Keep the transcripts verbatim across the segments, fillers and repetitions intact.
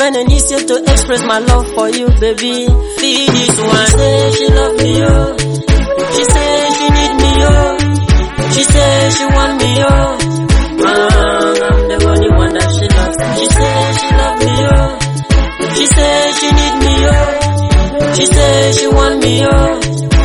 and easier to express my love for you, baby. Feel this one. She say she love me, oh. She say she need me, oh. She say she want me, oh. Ah, I'm the only one that she loves. She say she love me, oh. She say she need me, oh. She say she want me, oh.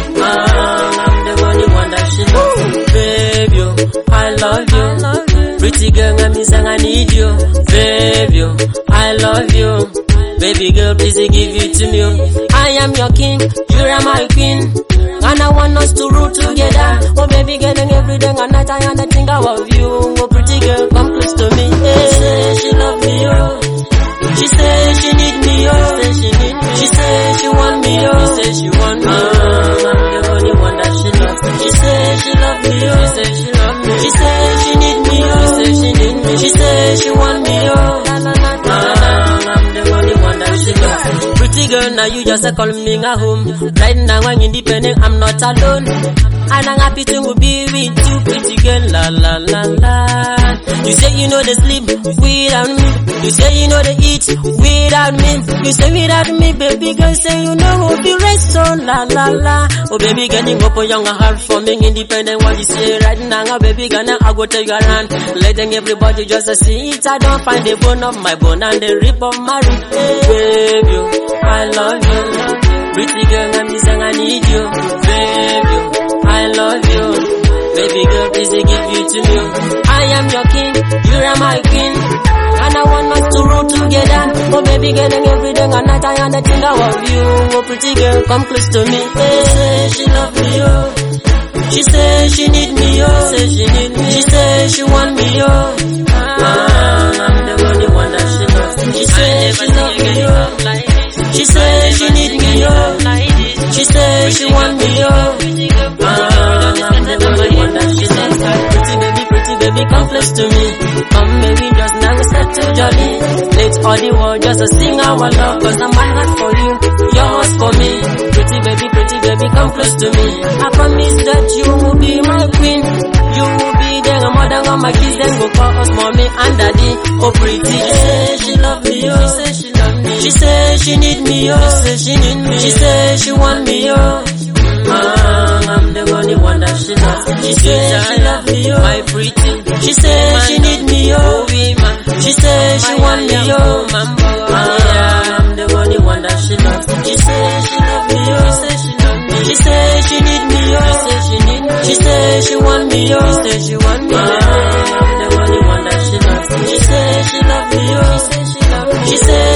Ah, I'm the only one that she loves. Baby, oh, I love you. Pretty girl, I miss and I need you. Baby, oh, I love you. Baby girl, please give it to me. I am your king, you are my queen. And I want us to rule together. Oh baby girl, and every day and night I and I think I love you. Oh pretty girl, come close to me. Hey. She say she love me, oh. She say she need me, oh. She say she need me. She say she want me, oh. She say she want me. Oh, I'm the only one that she loves. She say she love me, oh. She say she love me. She say she need me, oh. She say she need me. She say she want me, oh. La la la la. I'm the only one that she loves. Pretty girl, now you just call me a home. Right now I'm independent, I'm not alone. And I'm happy to be with you, pretty girl, la la la la. You say you know the sleep without me. You say you know the eat without me. You say without me, baby girl, say you know who be rest, so la la la. Oh baby girl, you open your heart for me, independent. What you say right now, baby girl, now I go take your hand. Letting everybody just see it. I don't find the bone of my bone and the rip of my rib. Baby, I love you. Pretty girl, I'm missing, I need you. Baby, I love you. Baby girl, please give you to me. I am your king, you are my queen. And I want us to rule together. Oh baby girl, and every day and night I and I think I love you. Oh pretty girl, come close to me. Hey, say she love me, oh. She say she need me, oh. Say she need me. She say she want me, oh. Ah, I'm the only one that she loves. She say she love me, oh. She say she need me, oh. She say she want me, oh. Ah, I'm the only one that she loves. Pretty baby, pretty baby, come close to me. Come baby, just now we start to jolly. Let all the world just to sing our love. Cause I'm my heart for you, your heart for me. Pretty baby, pretty baby, come close to me. I promise that you will be my queen. You will be there, and more than all my kids, then go call us mommy and daddy. Oh pretty, she say she love me, oh. She say she love me. She say she need me, oh. She say she need me. She say she want me, oh. Ah, I'm the only one that she loves. She say she love me, oh. My pretty. She say she need me, oh. She say she want me, oh. Ah, I'm the only one that she loves. She say she love me, oh. She say she need me, oh. She say she need me. She say she want me, oh. She say she want me. Ah, I'm the only one that she loves. She say she love me, oh. She say she love me. She say